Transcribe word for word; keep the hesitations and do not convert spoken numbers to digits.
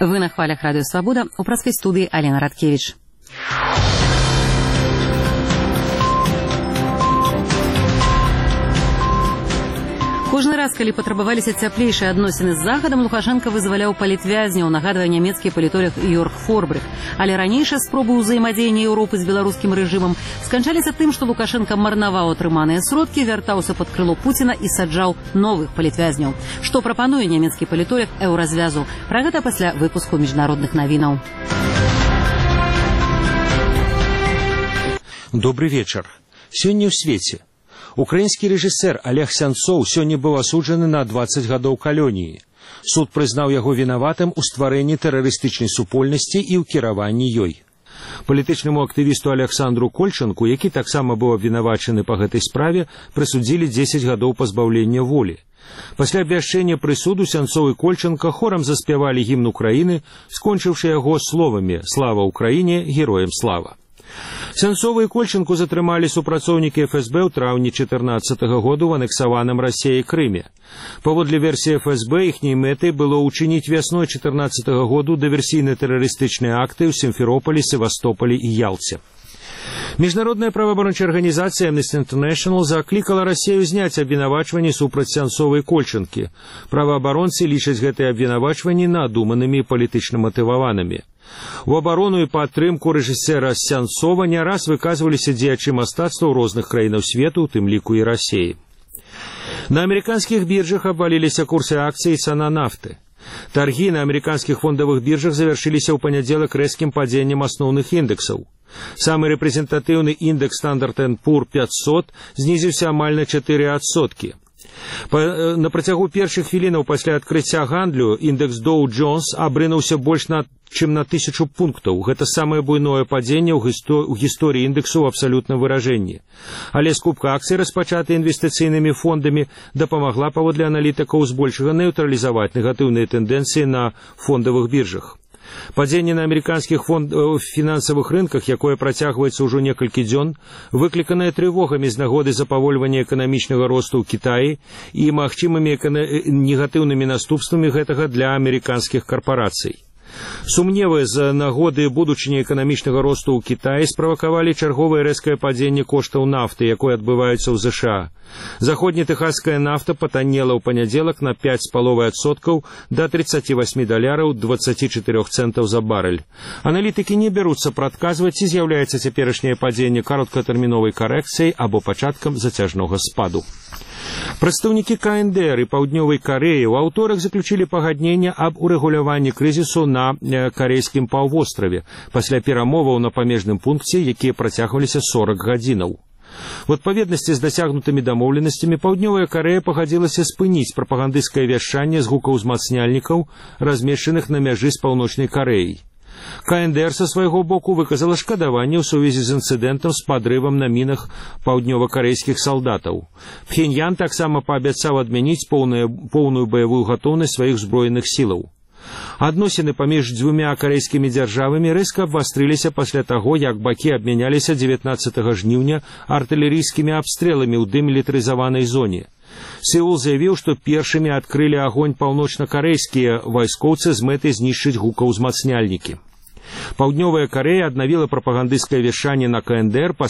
Вы на хвалях Радио Свобода, у прадскай студыі Алена Радкевич. Кожны раз, калі патрабаваліся цяплейшыя адносіны з Захадам, Лукашенко вызваляў палітвязняў, нагадвае нямецкі палітолог Йорг Форбрых. Але ранейшыя спробы ўзаемадзеяння Еўропы з беларускім рэжымам сканчаліся тым, што Лукашенко марнаваў атрыманыя сродкі, вяртаўся пад крыло Пуціна і саджаў новых палітвязняў. Што прапануе нямецкі палітолог Еўразвязу? Пра гэта пасля выпуску міжнародных навінаў. Добрый вечар. Сёння ў свеце. Украінскі рэжысэр Олег Сянцоў сёння быў асуджаны на дваццаць гадоў калоніі. Суд прызнаў яго вінаватым у стварэнні тэрарыстычнай супольнасці і ў кіраванні ёй. Палітычнаму актывісту Александру Кольчанку, які таксама быў абвінавачаны па гэтай справе, прысудзілі дзесяць гадоў пазбаўлення волі. Пасля абвяшчэння прысуду Сянцоў і Кольчанка хорам заспявалі гімн Украіны, скончыўшы яго словамі «Слава Украіне, героям слава». Сянцова і Кольчанку затрымалі супрацоўнікі эф эс бэ ў траўні чатырнаццатага году ў анексаваным Расіяй Крыме. Паводле версіі эф эс бэ, іхняй мэтай было ўчыніць вясной чатырнаццатага году дыверсійна-тэрарыстычныя акты ў Сімферополі, Севастополі і Ялце. Міжнародная праваабарончая арганізацыя Amnesty International заклікала Расію зняць абвінавачванні супраць Сянцова і Кольчанкі. Праваабаронцы лічаць гэтыя абвінавачванні надуманымі і палітычна матываванымі. У абарону і падтрымку рэжысэра Сянцова не раз выказваліся дзеячы мастацтва ў розных краінаў свету, у тым ліку і Расіі. На амерыканскіх біржах абваліліся курсы акцый і цана нафты. Таргі на амерыканскіх фондавых біржах завяршыліся ў панядзелак рэзкім падзеннем асноўных індэксаў. Самы рэпрэзентатыўны індэкс Standard энд Poor пятьсот знізіўся амаль на чатыры адсоткі. Па, на працягу першых хвілінаў пасля адкрыцця гандлю індэкс Dow Jones абрынуўся больш на, чым на тысячу пунктаў. Гэта самае буйное падзенне ў, гісто, ў гісторыі індэксу ў абсалютным выражэнні. Але скупка акцый, распачатая інвестыцыйнымі фондамі, дапамагла паводле аналітыкаў збольшага нейтралізаваць негатыўныя тэндэнцыі на фондавых біржах. Падзенне на амерыканскіх фонд... фінансавых рынках, якое працягваецца ўжо некалькі дзён, выкліканае трывогамі з нагоды запавольвання эканамічнага росту ў Кітаі і магчымымі экана... негатыўнымі наступствамі гэтага для амерыканскіх карпарацый. Сумневы з нагоды будучыні эканамічнага росту ў Кітаі справакавалі чарговае рэзкае падзенне коштаў нафты, якое адбываецца ў зэ ша а. Заходнетэхасская нафта патаннела ў панядзелак на пяць з паловай адсоткаў да тридцати восьми даляраў двадцати чатырох цэнтаў за барэль. Аналітыкі не бяруцца прадказваць, ці з'яўляецца цяперашняе падзенне кароткатэрміновай карэкцыяй або пачаткам зацяжнога спаду. Прадстаўнікі ка эн дэ эр і Паўднёвай Карэі ў аўторак заключылі пагадненне аб урэгуляванні крызісу на карэйскім паўвостраве пасля перамоваў на памежным пункце, якія працягваліся сорок гадзінаў. У адпаведнасці з дасягнутымі дамоўленасцямі Паўднёвая Карэя пагадзілася спыніць прапагандысцкае вяшчанне з гукаўзмацняльнікаў, размешчаных на мяжы з Паўночнай Карэяй. ка эн дэ эр са свайго боку выказала шкадаванне ў сувязі з інцыдэнтам з падрывам на мінах паўднёвакарэйскіх салдатаў. Пхеньян таксама паабяцаў адмяніць поўную, поўную баявую гатоўнасць сваіх зброеных сілаў. Адносіны паміж дзвюмя карэйскімі дзяржавамі рэзка абвастрыліся пасля таго, як бакі абмяняліся дзевятнаццатага жніўня артылерыйскімі абстрэламі ў дэмілітарызаванай зоне. Сеул заявіў, што першымі адкрылі агонь паўночнакарэйскія вайскоўцы з мэтай знішчыць гукаўзмацняльнікі. Паўднёвая Карэя аднавіла прапагандысцкае вяшчанне на ка эн дэ эр